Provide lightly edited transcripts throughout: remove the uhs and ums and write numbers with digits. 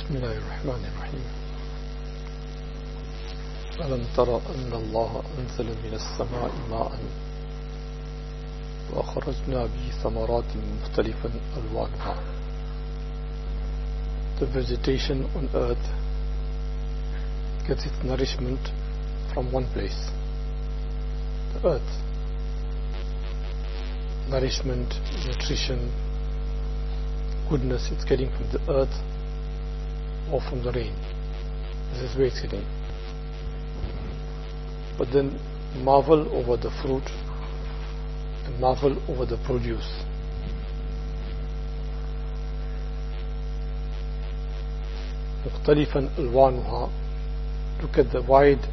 بسم الله الرحمن الرحيم ألم تر أن الله أنزل من السماء ماء وأخرجنا به ثمرات مختلفا ألوانها. The vegetation on earth gets its nourishment from one place. The earth. Nourishment, nutrition, goodness, it's getting from the earth or from the rain. This is where it's getting. But then marvel over the fruit and marvel over the produce. مختلفا ألوانها. Look at the wide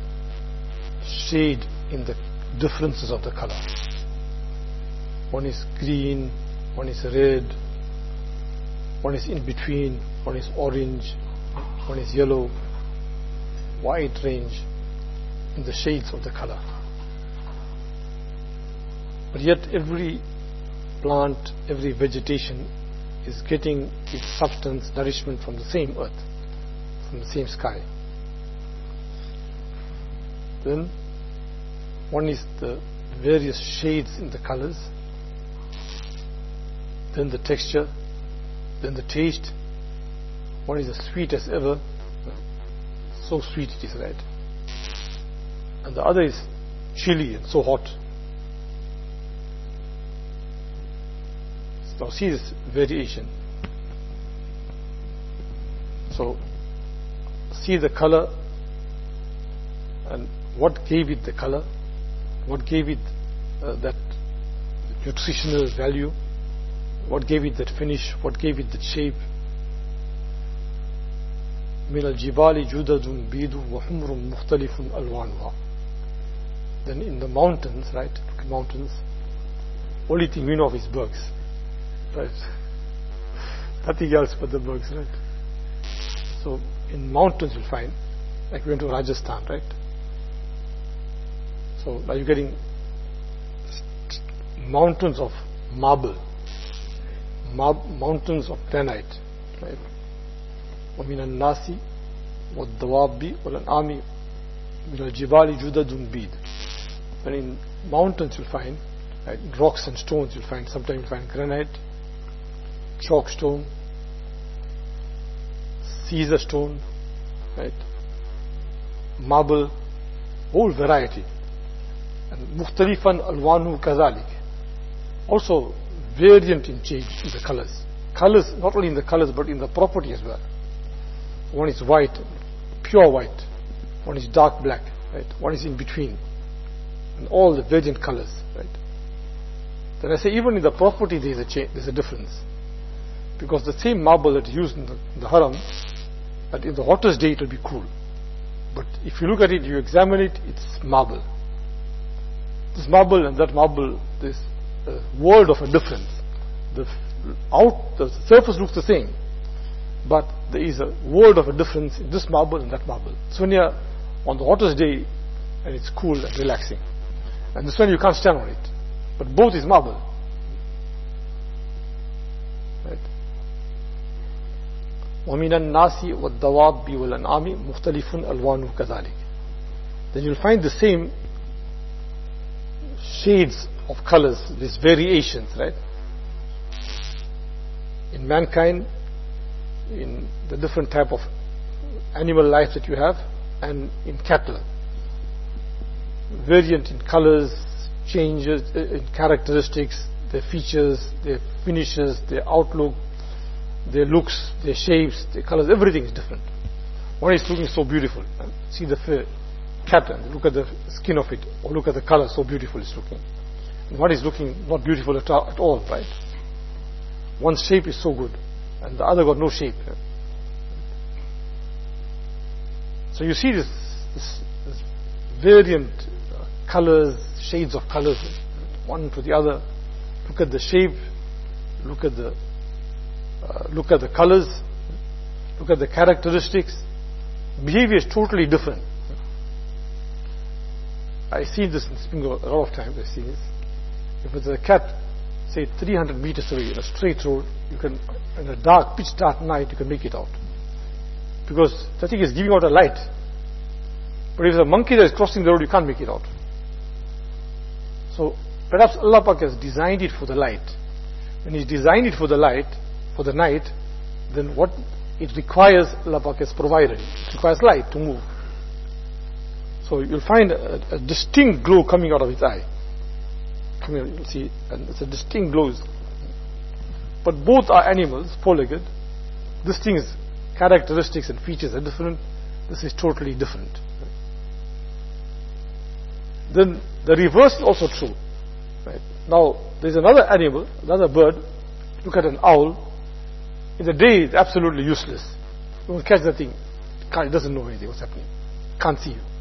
shade in the differences of the color. One is green, one is red, one is in between, one is orange, one is yellow. Wide range in the shades of the color. But yet every plant, every vegetation is getting its substance, nourishment from the same earth, from the same sky. Then one is the various shades in the colors, then the texture, then the taste. One is as sweet as ever, so sweet it is, right? And the other is chilly and so hot. Now see this variation. So see the color and what gave it the color, what gave it that nutritional value, what gave it that finish, what gave it that shape. من الجبال جدد بيض وحمر مختلف ألوانها. Then in the mountains, right? Look at mountains. Only thing we know of is bugs, right? Nothing else but the bugs, right? So in mountains you'll find, like we went to Rajasthan, right? So now you're getting mountains of marble, mountains of granite, right? ومن الناس والدواب والأنعام من الجبال جدد بيض. And in mountains you'll find, right, rocks and stones you'll find. Sometimes you'll find granite, chalk stone, Caesar stone, right, marble, whole variety. And مختلفا ألوانه كذلك. Also variant in change in the colors. Colors, not only in the colors but in the property as well. One is white, pure white. One is dark black, right? One is in between. And all the variant colors, right? Then I say even in the property there is a change, there's a difference. Because the same marble that is used in the haram, that in the hottest day it will be cool. But if you look at it, you examine it, it's marble. This marble and that marble, there's a world of a difference. The surface looks the same, but there is a world of a difference in this marble and that marble. So when you're on the hottest day and it's cool and relaxing, and this one you can't stand on it, but both is marble, right? وَمِنَ النَّاسِ وَالدَّوَابِّ وَالْأَنْعَامِ مُخْتَلِفٌ أَلْوَانُهُ كَذَلِكَ. Then you'll find the same shades of colors, these variations, right? In mankind, in the different type of animal life that you have, and in cattle. Variant in colors, changes in characteristics, their features, their finishes, their outlook, their looks, their shapes, their colors, everything is different. One is looking so beautiful. See the cat and look at the skin of it, or look at the color, so beautiful it's looking. And one is looking not beautiful at all, right? One's shape is so good, and the other got no shape. So you see this variant colors, shades of colors, one to the other. Look at the shape, look at the colors, look at the characteristics. Behavior is totally different. I see this in Spingo a lot of times. I see this. If it's a cat, say 300 meters away in a straight road, you can, in a dark, pitch dark night, you can make it out. because the thing is giving out a light. But if it's a monkey that is crossing the road, you can't make it out. So perhaps Allah Pak has designed it for the light. When He designed it for the light, for the night, then what it requires, Allah Pak has provided. It requires light to move. So you'll find a distinct glow coming out of its eye. Come here, you'll see, and it's a distinct glow. But both are animals, four-legged. This thing's characteristics and features are different. This is totally different. Then the reverse is also true. Right? Now, there's another animal, another bird. Look at an owl. In the day, it's absolutely useless. You won't catch the thing. It doesn't know anything, what's happening. Can't see you.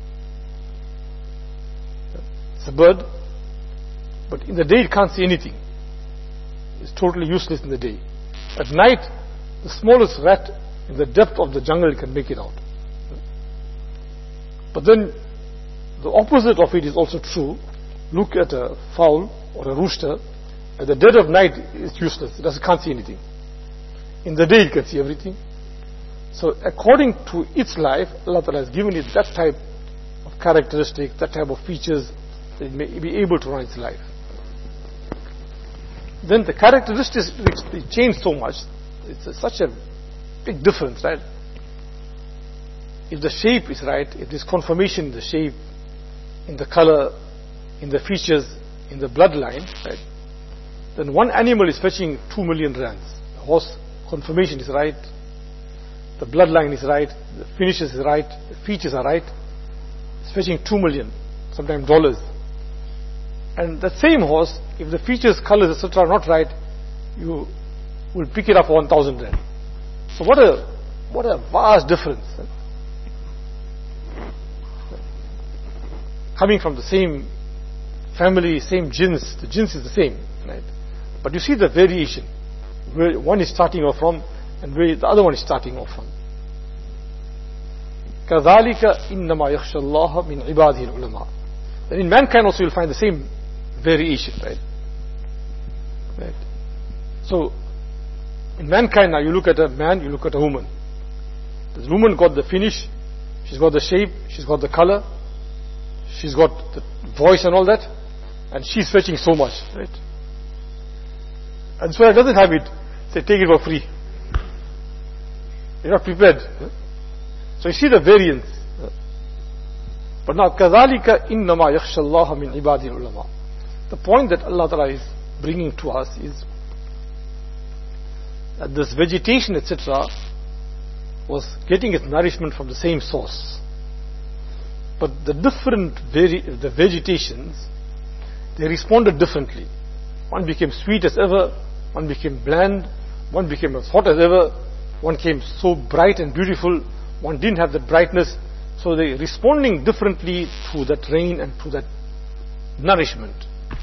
It's a bird, but in the day it can't see anything. It's totally useless in the day. At night, the smallest rat in the depth of the jungle can make it out. But then, the opposite of it is also true. Look at a fowl or a rooster. At the dead of night, it's useless. It can't see anything. In the day, it can see everything. So, according to its life, Allah Ta'ala has given it that type of characteristics, that type of features, that it may be able to run its life. Then the characteristics change so much. It's such a big difference, right? If the shape is right, if there's conformation in the shape, in the color, in the features, in the bloodline, right? Then one animal is fetching 2 million rands. The horse conformation is right, the bloodline is right, the finishes is right, the features are right. It's fetching 2 million, sometimes dollars. And the same horse, if the features, colors, etc. are not right, you will pick it up for 1,000 rand. So what a vast difference. Coming from the same family, same jins, the jins is the same, right? But you see the variation, where one is starting off from and where the other one is starting off from. كَذَلِكَ إِنَّمَا يَخْشَى اللَّهَ مِنْ عِبَادِهِ الْعُلَمَاءِ. Then in mankind also you'll find the same variation, right? Right. So, in mankind now you look at a man, you look at a woman. The woman got the finish, she's got the shape, she's got the color, she's got the voice and all that, and she's fetching so much, right? And so it doesn't have it, say take it for free. You're not prepared. So you see the variance. But now, كَذَلِكَ إِنَّمَا يَخْشَى اللَّهَ مِنْ عِبَادِهِ الْعُلَمَاءِ. The point that Allah Ta'ala is bringing to us is that this vegetation, etc., was getting its nourishment from the same source. But the different the vegetations, they responded differently. One became sweet as ever, one became bland, one became as hot as ever, one came so bright and beautiful, one didn't have that brightness. So they're responding differently to that rain and to that nourishment.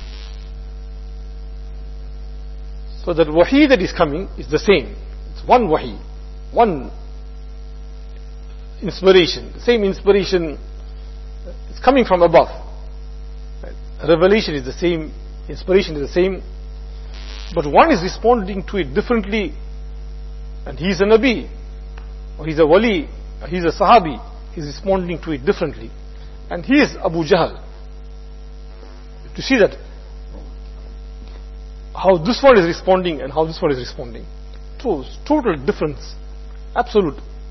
So that wahi that is coming is the same. It's one wahi, one inspiration. The same inspiration is coming from above. Right? Revelation is the same, inspiration is the same, but one is responding to it differently, and he's a Nabi, or he's a Wali, or he's a Sahabi, he's responding to it differently. And he is Abu Jahl. To see that, how this one is responding and how this one is responding. Total difference. Absolute.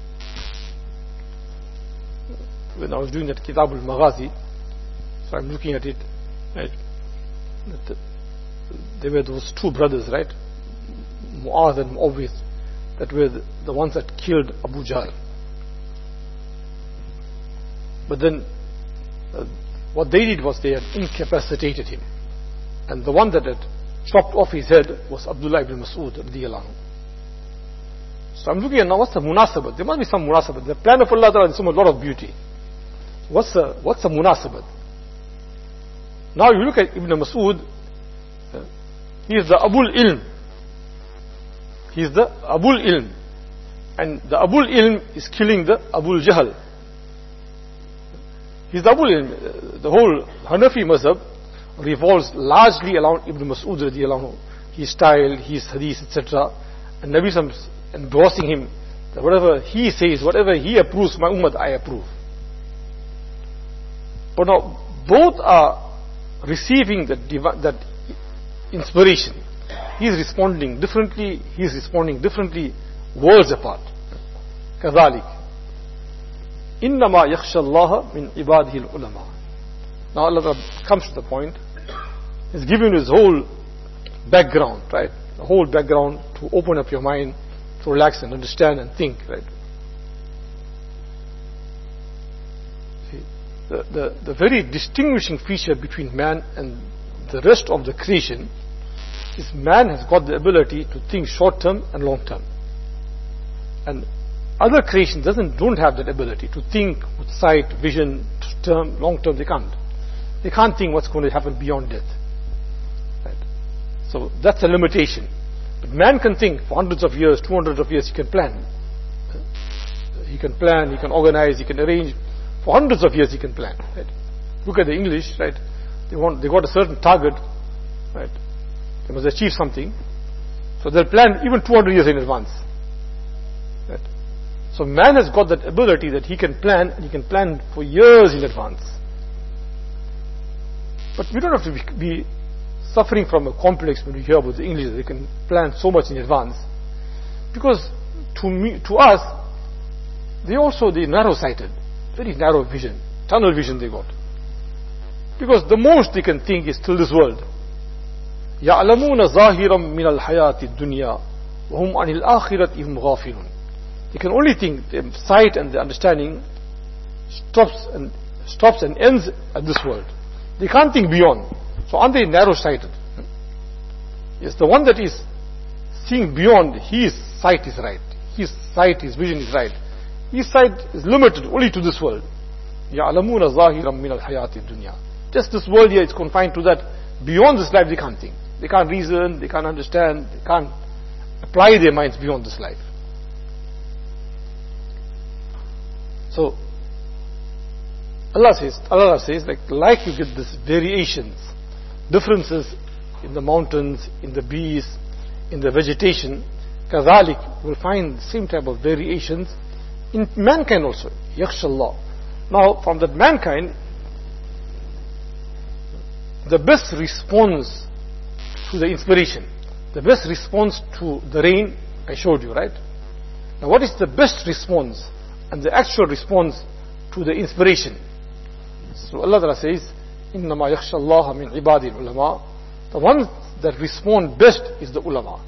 When I was doing that Kitab al-Maghazi, so I'm looking at it, right? There were those two brothers, right? Mu'adh and Mu'awwidh, that were the ones that killed Abu Jahl. But then, what they did was they had incapacitated him. And the one that had chopped off his head was Abdullah ibn Mas'ud radiyallahu anhu. So I'm looking at now, what's the munasabat? There must be some munasabat. The plan of Allah Ta'ala is so much, lot of beauty. What's the munasabat? Now you look at Ibn Mas'ud, he is the Abul Ilm. He is the Abul Ilm. And the Abul Ilm is killing the Abul Jahl. He's the Abul Ilm. The whole Hanafi mazhab revolves largely around Ibn Mas'ud radiyallahu anhu. His style, his hadith, etc. And Nabi Sallallahu endorsing him, that whatever he says, whatever he approves, my ummah, I approve. But now, both are receiving that inspiration. He is responding differently, worlds apart. كذلك إنما يخشى الله من عباده العلماء. Now Allah comes to the point. He's giving his whole background, right? The whole background to open up your mind, to relax and understand and think, right? See, the very distinguishing feature between man and the rest of the creation is man has got the ability to think short term and long term. And other creation don't have that ability to think with sight, vision, term, long term. They can't. They can't think what's going to happen beyond death. Right? So that's a limitation. But man can think for hundreds of years, 200 of years. He can plan. He can plan. He can organize. He can arrange. For hundreds of years, he can plan. Right? Look at the English. Right? They got a certain target. Right? They must achieve something. So they'll plan even 200 years in advance. Right? So man has got that ability that he can plan, and he can plan for years in advance. But we don't have to be suffering from a complex when we hear about the English. They can plan so much in advance. Because to us, they're narrow-sighted. Very narrow vision. Tunnel vision they got. Because the most they can think is still this world. يَعْلَمُونَ ظَاهِرًا مِنَ الْحَيَاةِ الدُّنْيَا وَهُمْ عَنِ الْآخِرَةِ هُمْ غَافِلُونَ. They can only think, the sight and the understanding stops and ends at this world. They can't think beyond. So aren't they narrow-sighted? Yes, the one that is seeing beyond, his sight is right. His sight, his vision is right. His sight is limited only to this world. يَعْلَمُونَ ظَاهِرًا مِنَ الْحَيَاةِ الدُّنْيَا. Just this world here is confined to that. Beyond this life they can't think. They can't reason, they can't understand, they can't apply their minds beyond this life. So, Allah says, like you get these variations, differences in the mountains, in the bees, in the vegetation, كذلك, you will find the same type of variations in mankind also. يَخْشَى اللَّهِ. Now, from that mankind, the best response to the inspiration, the best response to the rain, I showed you, right? Now, what is the best response and the actual response to the inspiration? So Allah Ta'ala says, إِنَّمَا يَخْشَى اللَّهَ مِنْ عِبَادِ الْعُلَمَاءِ. The ones that respond best is the ulama.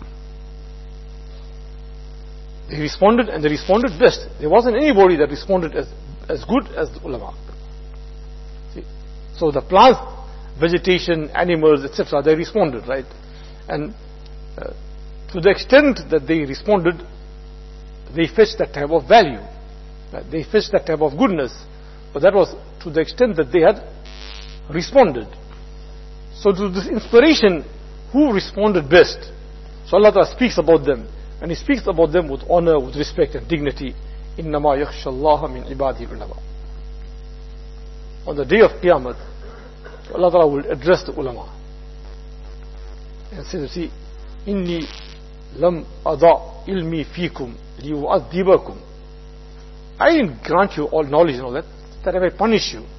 They responded and they responded best. There wasn't anybody that responded as good as the ulama. See? So the plants, vegetation, animals, etc., they responded, right? And to the extent that they responded, they fetched that type of value. They fetched that type of goodness. But that was to the extent that they had responded. So to this inspiration, who responded best? So Allah Ta'ala speaks about them. And He speaks about them with honor, with respect and dignity. إِنَّمَا يَخْشَى اللَّهَ مِنْ عِبَادِهِ الْعُلَمَاءِ. On the day of Qiyamah, Allah Ta'ala will address the ulama. And say, see, إِنِّي لَمْ أَضَعْ إِلْمِي فِيكُمْ لِيُعَذِّبَكُمْ. I didn't grant you all knowledge and all that I may punish you.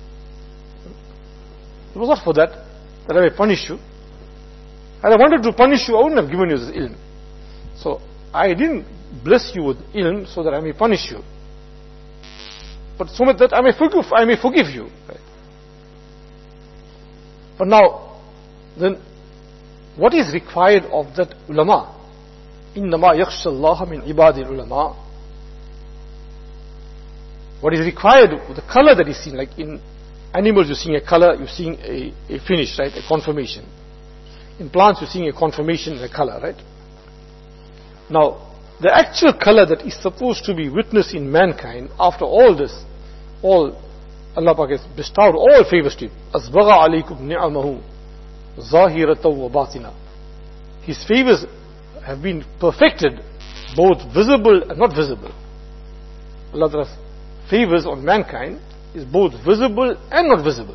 It was not for that I may punish you. Had I wanted to punish you, I wouldn't have given you this ilm. So, I didn't bless you with ilm so that I may punish you. But so much that I may forgive you. Right? But now, then, what is required of that ulama? إِنَّمَا يَخْشَى اللَّهَ مِنْ عِبَادِ الْعُلَمَاءِ. What is required, the color that is seen, like in animals you're seeing a color, you're seeing a finish, right, a conformation. In plants you're seeing a conformation and a color, right? Now, the actual color that is supposed to be witnessed in mankind, after all this, Allah Pak has bestowed all favors to him. أَسْبَغَ عَلَيْكُمْ نِعَمَهُ ظَاهِرَةً وَبَاطِنًا. His favors have been perfected, both visible and not visible. Allah's favors on mankind is both visible and not visible.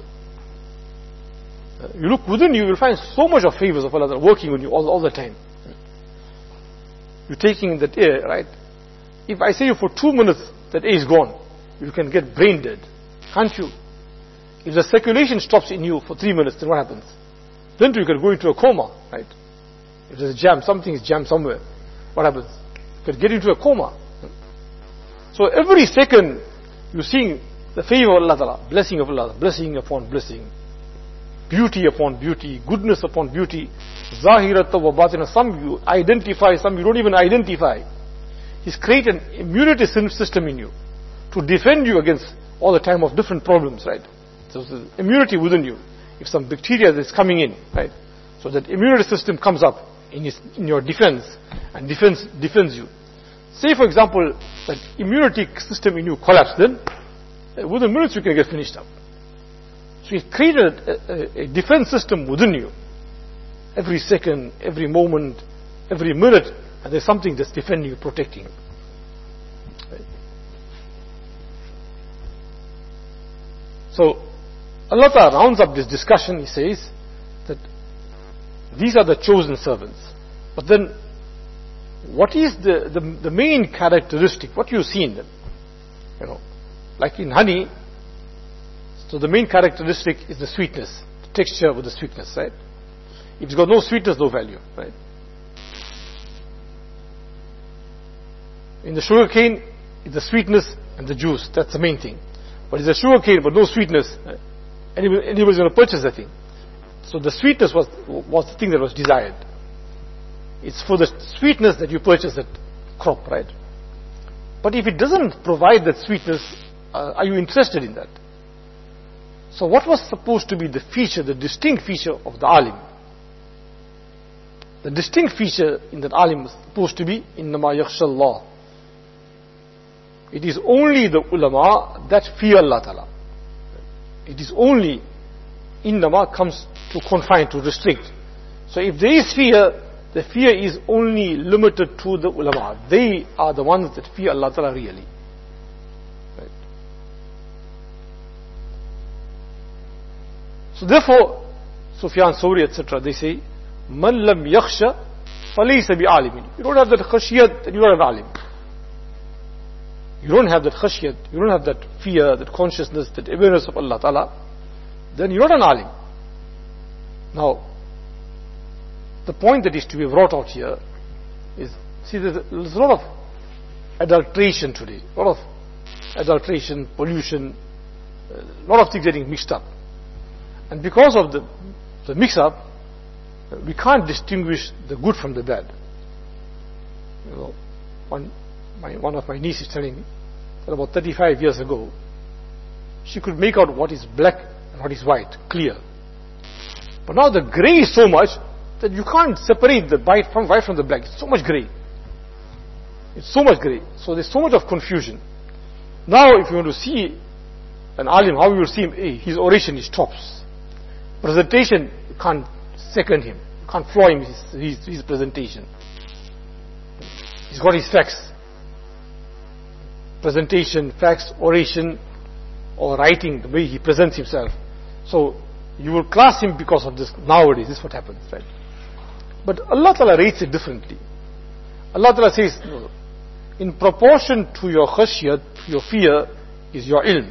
You look within you will find so much of favors of Allah working on you all the time. You're taking that air, right? If I say you for 2 minutes that A is gone, you can get brain dead, can't you? If the circulation stops in you for 3 minutes, then what happens? Then you can go into a coma, right? If there's a jam, something is jammed somewhere, what happens? You can get into a coma. So every second, you're seeing the favor of Allah Ta'ala, blessing of Allah, blessing upon blessing, beauty upon beauty, goodness upon beauty, zahirata wa batina. Some you identify, some you don't even identify. He's created an immunity system in you to defend you against all the time of different problems, right? So there's immunity within you. If some bacteria is coming in, right? So that immunity system comes up in your defense and defends you. Say for example, that immunity system in you collapsed, then within minutes you can get finished up. So he created a defense system within you. Every second, every moment, every minute, and there's something that's defending you, protecting you. Right? So Allah Ta'ala rounds up this discussion. He says that these are the chosen servants. But then, what is the main characteristic? What you see in them? You know, like in honey, so the main characteristic is the sweetness, the texture with the sweetness, right? If it's got no sweetness, no value, right? In the sugar cane, it's the sweetness and the juice. That's the main thing. But it's a sugar cane but no sweetness, right? Anybody's going to purchase that thing. So the sweetness was the thing that was desired. It's for the sweetness that you purchase that crop, right? But if it doesn't provide that sweetness, are you interested in that? So what was supposed to be the feature, the distinct feature of the alim? The distinct feature in that alim was supposed to be innama yakhshallah. It is only the ulama that fear Allah Ta'ala. It is only innama comes to confine, to restrict. So if there is fear, the fear is only limited to the ulama. They are the ones that fear Allah Ta'ala really. Right. So therefore, Sufyan Thawri, etc., they say, Man lam yakhsha falaysa bi'alimin. You don't have that khashiyat, then you don't have alim. You don't have that khashiyat, you don't have that fear, that consciousness, that awareness of Allah Ta'ala, then you're not an alim. Now, the point that is to be brought out here is, see, there's a lot of adulteration today, a lot of adulteration, pollution, a lot of things getting mixed up. And because of the mix-up, we can't distinguish the good from the bad. You know, one of my nieces telling me that about 35 years ago, she could make out what is black and what is white, clear. But now the grey is so much that you can't separate the white from the black. It's so much grey. It's so much grey. So there's so much of confusion. Now if you want to see an alim, how you will see him, his oration is tops. Presentation, you can't second him. You can't flaw him his presentation. He's got his facts. Presentation, facts, oration, or writing, the way he presents himself. So you will class him because of this. Nowadays, this is what happens, right? But Allah Ta'ala rates it differently. Allah Ta'ala says, no, in proportion to your khashiyat, your fear, is your ilm.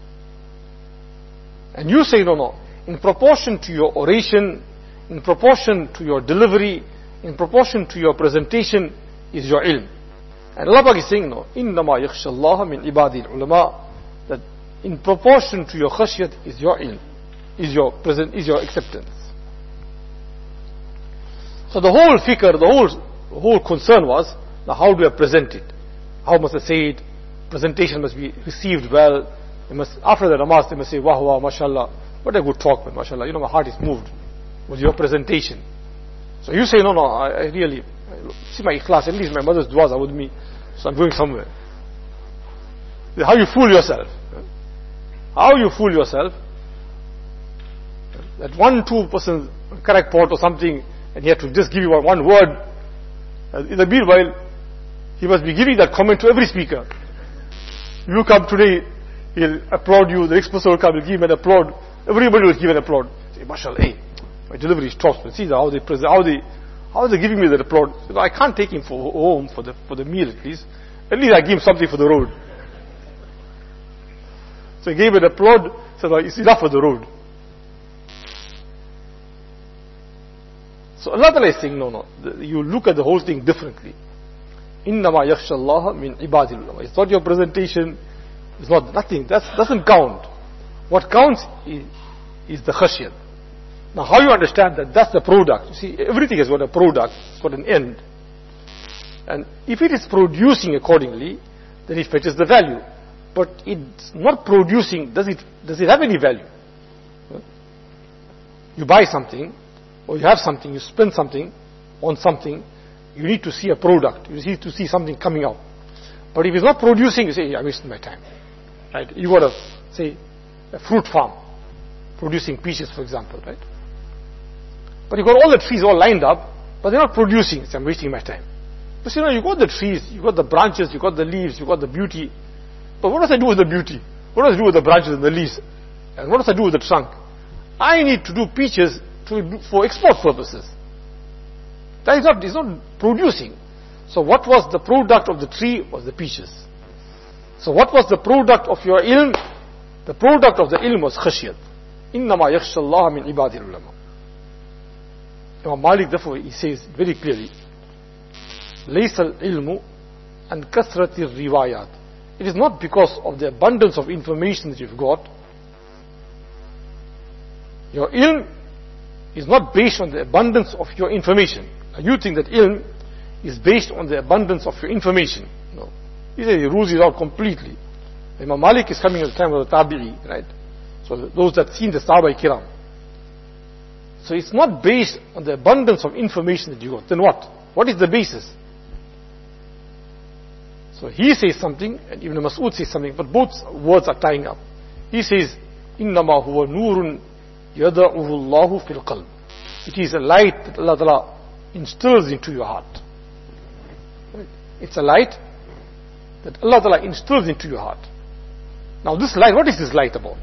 And you say, no, in proportion to your oration, in proportion to your delivery, in proportion to your presentation, is your ilm. And Allah is saying, no, innama yakhshallaha min ibadil ulama, that in proportion to your khashiyat is your ilm, is your acceptance. So the whole fikr, the whole concern was, now how do I present it? How must I say it? Presentation must be received well. After the namaz, they must say, wah wah, mashallah. What a good talk, man, mashallah. You know, my heart is moved with your presentation. So you say, no, I really, see my ikhlas, at least my mother's du'as are with me, so I'm going somewhere. How you fool yourself. How you fool yourself. That 1-2% correct part or something, and he had to just give you one word. In the meanwhile, he must be giving that comment to every speaker. You come today, he'll applaud you, the next person will come, he'll give him an applaud. Everybody will give an applaud. Say, mashallah, hey, my delivery is top. See how they present, how they giving me that applaud. I can't take him home for the meal at least. At least I give him something for the road. So he gave it a plod, said, it's enough for the road. So Allah Ta'ala is saying, no. You look at the whole thing differently. إِنَّمَا يَخْشَى اللَّهَ مِنْ عِبَادِ الْعُلَمَاءِ. It's not your presentation, it's not nothing. That doesn't count. What counts is the khashyat. Now how you understand that? That's the product. You see, everything has got a product, it's got an end. And if it is producing accordingly, then it fetches the value. But it's not producing, does it have any value? You buy something, or you have something, you spend something on something, you need to see a product, you need to see something coming out. But if it's not producing, you say, I wasted my time. Right? You got a fruit farm, producing peaches, for example, right? But you got all the trees all lined up, but they're not producing, so I'm wasting my time. But you got the trees, you got the branches, you got the leaves, you got the beauty. But what does I do with the beauty? What does I do with the branches and the leaves? And what does I do with the trunk? I need to do peaches for export purposes. That is not producing. So what was the product of the tree was the peaches. So what was the product of your ilm? The product of the ilm was khashyat. إِنَّمَا يَخْشَى اللَّهَ مِنْ عِبَادِ الْعُلَمَاءِ. Imam Malik, therefore, he says very clearly, لَيْسَ الْعِلْمُ أَنْ كَثْرَةِ الرِّوَايَاتِ. It is not because of the abundance of information that you've got. Your ilm is not based on the abundance of your information. Now you think that ilm is based on the abundance of your information. No. He says he rules it out completely. Imam Malik is coming at the time of the Tabi'i, right? So those that seen the Sahaba Kiram. So it's not based on the abundance of information that you got. Then what? What is the basis? So he says something, and Ibn Mas'ud says something, but both words are tying up. He says, إِنَّمَا هُوَ نُورٌ يَدَعُهُ اللَّهُ فِي الْقَلْبِ. It is a light that Allah Ta'ala instills into your heart. It's a light that Allah Ta'ala instills into your heart. Now this light, what is this light about?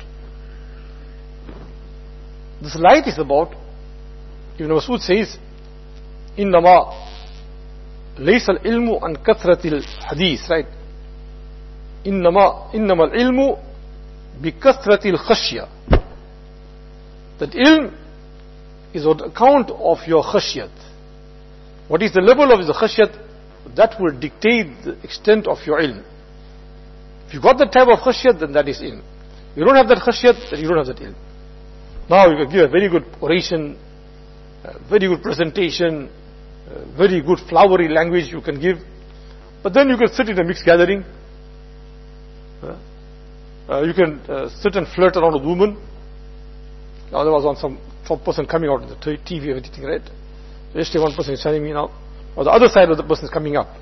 This light is about, Ibn Mas'ud says, إِنَّمَا ليس العلم عن كثرة الحديث, right? إنما العلم بكثرة الخشية. That ilm is on account of your khashyat. What is the level of the khashyat? That will dictate the extent of your ilm. If you got that type of khashyat, then that is ilm. You don't have that khashyat, then you don't have that ilm. Now you can give a very good oration, a very good presentation, very good flowery language you can give, but then you can sit in a mixed gathering, you can sit and flirt around with women. Now there was on some person coming out of the TV or anything, right? So yesterday one person is telling me now, or the other side of the person is coming up.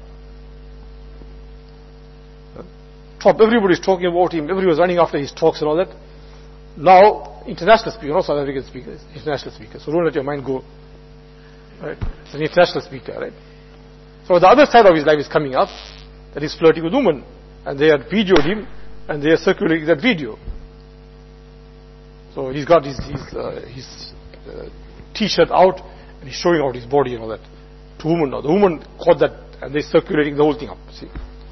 Top, everybody is talking about him, everybody was running after his talks and all that. Now, international speaker, not South African speaker, international speaker, so don't let your mind go. Right? It's an international speaker, right? So the other side of his life is coming up, that he's flirting with women, and they had videoed him, and they are circulating that video. So he's got his t-shirt out, and he's showing out his body and all that to women. Now the woman caught that, and they're circulating the whole thing up. See?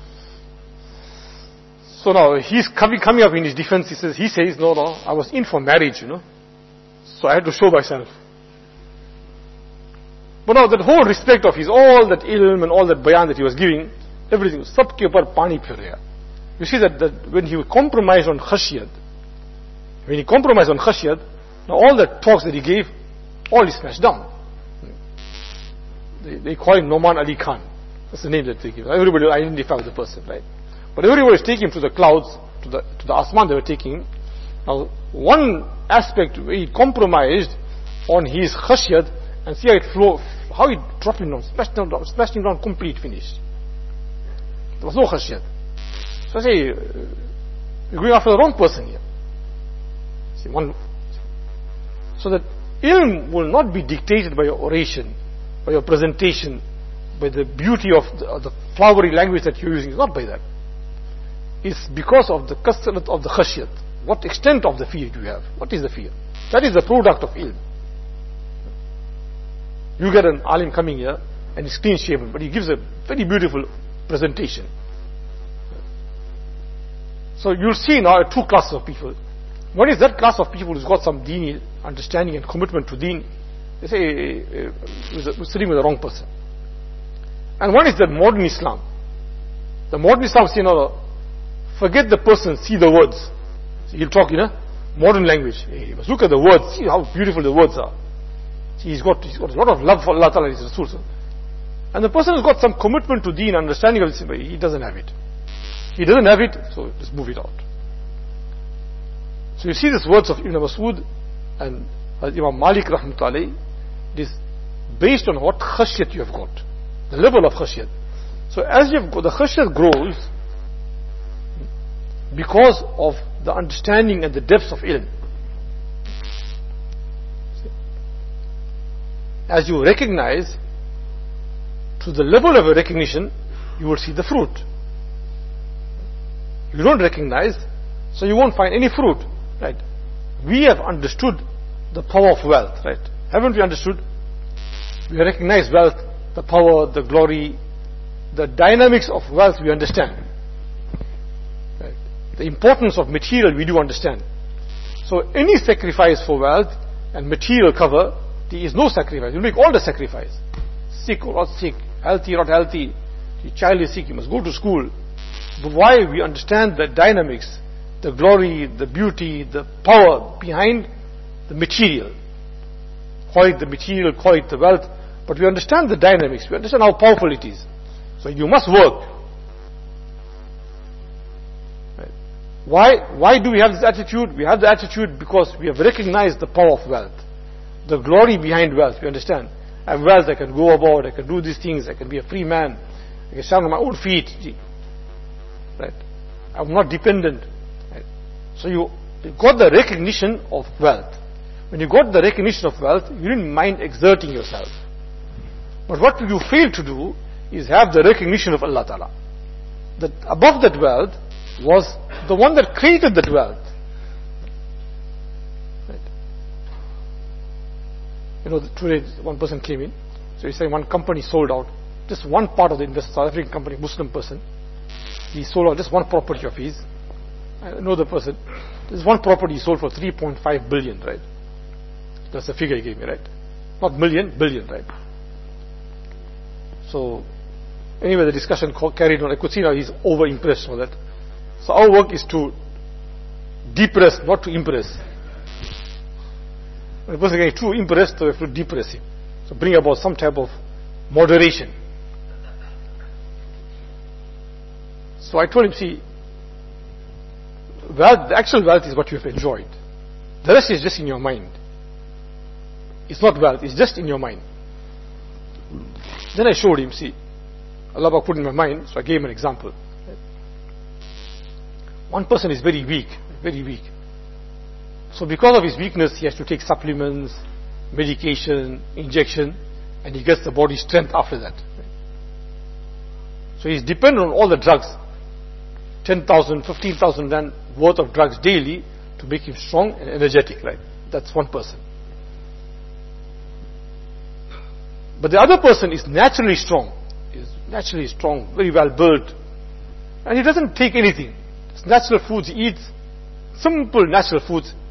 So now he's coming up in his defense. He says, no, I was in for marriage, so I had to show myself. But now that whole respect of his, all that ilm and all that bayan that he was giving, everything was sab ke upar pani phir raha. You see that when he compromised on khashyat, now all the talks that he gave, all is smashed down. They call him Noman Ali Khan. That's the name that they give. Everybody will identify with the person, right? But everybody was taking him to the clouds, to the asman they were taking him. Now one aspect where he compromised on his khashyat, and see how it flow, how it dropped him down, smashed him down, complete, finished. There was no khashyat. So I say, you're going after the wrong person here. See, so that ilm will not be dictated by your oration, by your presentation, by the beauty of the flowery language that you're using. It's not by that. It's because of the kasrat of the khashyat. What extent of the fear do you have? What is the fear? That is the product of ilm. You get an alim coming here and he's clean shaven, but he gives a very beautiful presentation. So you'll see now two classes of people. One is that class of people who's got some dini understanding and commitment to deen. They say we're sitting with the wrong person. And one is the modern Islam. The modern Islam say, no, forget the person, see the words. So he'll talk in a modern language. Hey, you must look at the words, see how beautiful the words are. See, he's got a lot of love for Allah Ta'ala and His Rasul. And the person has got some commitment to deen, understanding of this, but he doesn't have it. He doesn't have it, so just move it out. So you see these words of Ibn Mas'ud and Imam Malik rahmatullahi, it is based on what khashyat you have got. The level of khashyat. So as you have got, the khashyat grows because of the understanding and the depths of ilm. As you recognize, to the level of a recognition, you will see the fruit. You don't recognize, so you won't find any fruit, right? We have understood the power of wealth, right? Haven't we understood? We recognize wealth, the power, the glory, the dynamics of wealth we understand. Right? The importance of material we do understand. So any sacrifice for wealth and material cover, there is no sacrifice. You make all the sacrifice. Sick or not sick, healthy or not healthy, your child is sick, you must go to school. But why? We understand the dynamics, the glory, the beauty, the power behind the material. Call it the material, call it the wealth, but we understand the dynamics, we understand how powerful it is. So you must work. Right? Why do we have this attitude? We have the attitude because we have recognized the power of wealth, the glory behind wealth, we understand. I have wealth, I can go about, I can do these things, I can be a free man, I can stand on my own feet. Right? I'm not dependent. Right? So you got the recognition of wealth. When you got the recognition of wealth, you didn't mind exerting yourself. But what you failed to do is have the recognition of Allah Ta'ala. That above that wealth was the one that created that wealth. Right? You know, today one person came in, so he's saying one company sold out, just one part of the South African company, Muslim person. He sold out just one property of his. I know the person. There's one property he sold for 3.5 billion, right? That's the figure he gave me, right? Not million, billion, right? So, anyway, the discussion carried on. I could see now he's over impressed with that. So our work is to depress, not to impress. When a person gets too impressed, so we have to depress him. So bring about some type of moderation. So I told him, see, wealth, the actual wealth is what you have enjoyed. The rest is just in your mind. It's not wealth, it's just in your mind. Then I showed him, see, Allah put in my mind, so I gave him an example. One person is very weak, very weak. So because of his weakness, he has to take supplements, medication, injection, and he gets the body strength after that. So he's dependent on all the drugs. 10,000, 15,000 rand worth of drugs daily to make him strong and energetic, right? That's one person. But the other person is naturally strong. Is naturally strong, very well built. And he doesn't take anything. It's natural foods he eats. Simple natural foods.